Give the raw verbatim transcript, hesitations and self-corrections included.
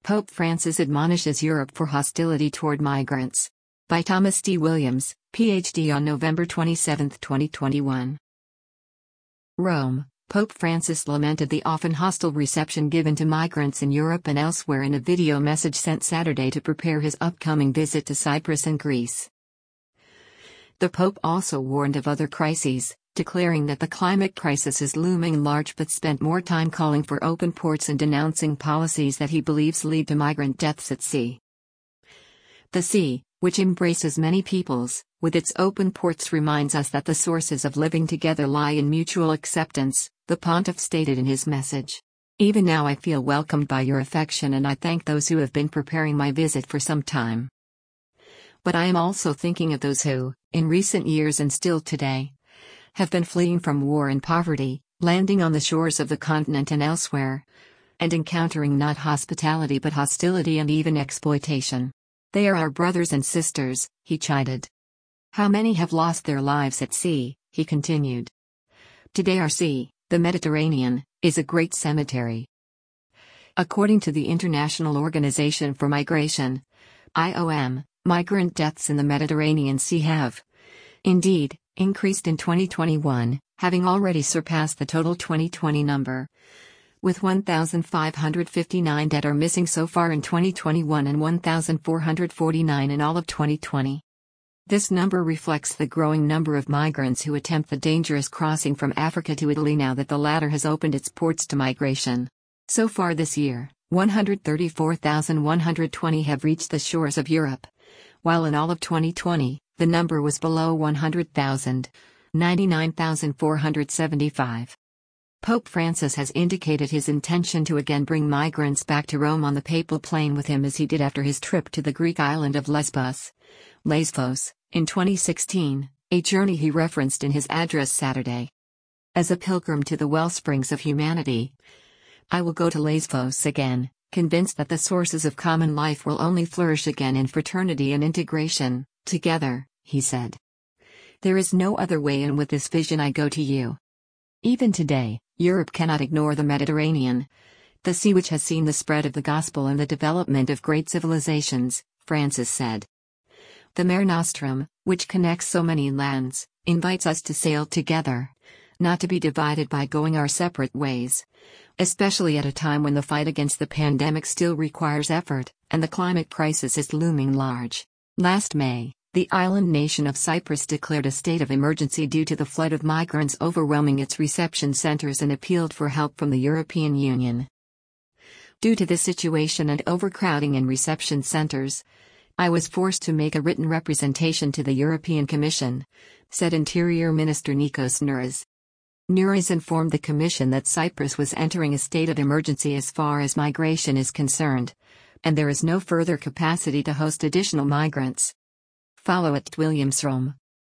Pope Francis admonishes Europe for hostility toward migrants. By Thomas D. Williams, P H D on November twenty-seventh, twenty twenty-one. Rome, Pope Francis lamented the often hostile reception given to migrants in Europe and elsewhere in a video message sent Saturday to prepare his upcoming visit to Cyprus and Greece. The Pope also warned of other crises, declaring that the climate crisis is looming large, but spent more time calling for open ports and denouncing policies that he believes lead to migrant deaths at sea. The sea, which embraces many peoples, with its open ports, reminds us that the sources of living together lie in mutual acceptance, the pontiff stated in his message. Even now I feel welcomed by your affection, and I thank those who have been preparing my visit for some time. But I am also thinking of those who, in recent years and still today, have been fleeing from war and poverty, landing on the shores of the continent and elsewhere, and encountering not hospitality but hostility and even exploitation. They are our brothers and sisters, he chided. How many have lost their lives at sea, he continued. Today our sea, the Mediterranean, is a great cemetery. According to the International Organization for Migration, I O M, migrant deaths in the Mediterranean Sea have, indeed, increased in twenty twenty-one, having already surpassed the total twenty twenty number, with one thousand five hundred fifty-nine dead or missing so far in twenty twenty-one and one thousand four hundred forty-nine in all of twenty twenty. This number reflects the growing number of migrants who attempt the dangerous crossing from Africa to Italy now that the latter has opened its ports to migration. So far this year, one hundred thirty-four thousand one hundred twenty have reached the shores of Europe, while in all of twenty twenty, the number was below one hundred thousand, ninety-nine thousand four hundred seventy-five. Pope Francis has indicated his intention to again bring migrants back to Rome on the papal plane with him, as he did after his trip to the Greek island of Lesbos, Lesvos, in twenty sixteen, a journey he referenced in his address Saturday. As a pilgrim to the wellsprings of humanity, I will go to Lesvos again, convinced that the sources of common life will only flourish again in fraternity and integration, together, he said. There is no other way, and with this vision I go to you. Even today, Europe cannot ignore the Mediterranean, the sea which has seen the spread of the gospel and the development of great civilizations, Francis said. The Mare Nostrum, which connects so many lands, invites us to sail together, not to be divided by going our separate ways, especially at a time when the fight against the pandemic still requires effort, and the climate crisis is looming large. Last May, the island nation of Cyprus declared a state of emergency due to the flood of migrants overwhelming its reception centers and appealed for help from the European Union. Due to this situation and overcrowding in reception centers, I was forced to make a written representation to the European Commission, said Interior Minister Nikos Nouris. Nouris informed the Commission that Cyprus was entering a state of emergency as far as migration is concerned, and there is no further capacity to host additional migrants. Follow at Williams Rome.